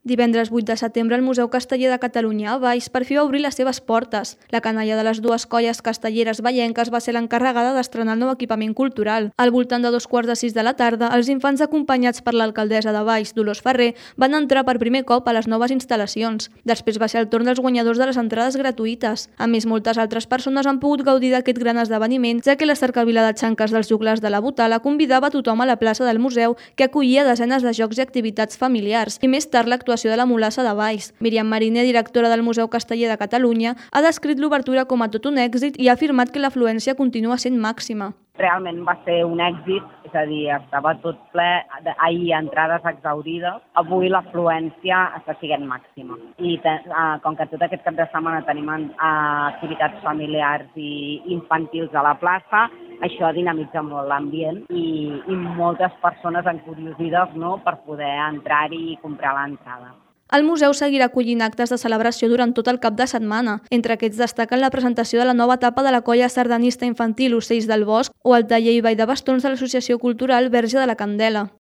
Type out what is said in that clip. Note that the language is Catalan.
Divendres 8 de setembre, el Museu Casteller de Catalunya a Valls per fi va obrir les seves portes. La canalla de les dues colles castelleres vallenques va ser l'encarregada d'estrenar el nou equipament cultural. Al voltant de 2:45 de la tarda, els infants acompanyats per l'alcaldessa de Valls, Dolors Ferrer, van entrar per primer cop a les noves instal·lacions. Després va ser el torn dels guanyadors de les entrades gratuïtes. A més, moltes altres persones han pogut gaudir d'aquest gran esdeveniment, ja que la cercavila de xanques dels joglars de la Butala convidava a tothom a la plaça del museu, que acollia desenes de jocs i activitats familiars, i més tard l'actuació de la Mulassa de Valls. Míriam Mariner, directora del Museu Casteller de Catalunya, ha descrit l'obertura com a tot un èxit i ha afirmat que l'afluència continua sent màxima. Realment va ser un èxit, és a dir, estava tot ple, ahir entrades exaurides, avui l'afluència està sent màxima. I com que tot aquest cap de setmana tenim activitats familiars i infantils a la plaça, això dinamitza molt l'ambient i moltes persones encuriosides, no?, per poder entrar-hi i comprar l'entrada. El museu seguirà acollint actes de celebració durant tot el cap de setmana. Entre aquests destaquen la presentació de la nova etapa de la colla sardanista infantil Ocells del Bosc o el taller i ball de bastons de l'Associació Cultural Verge de la Candela.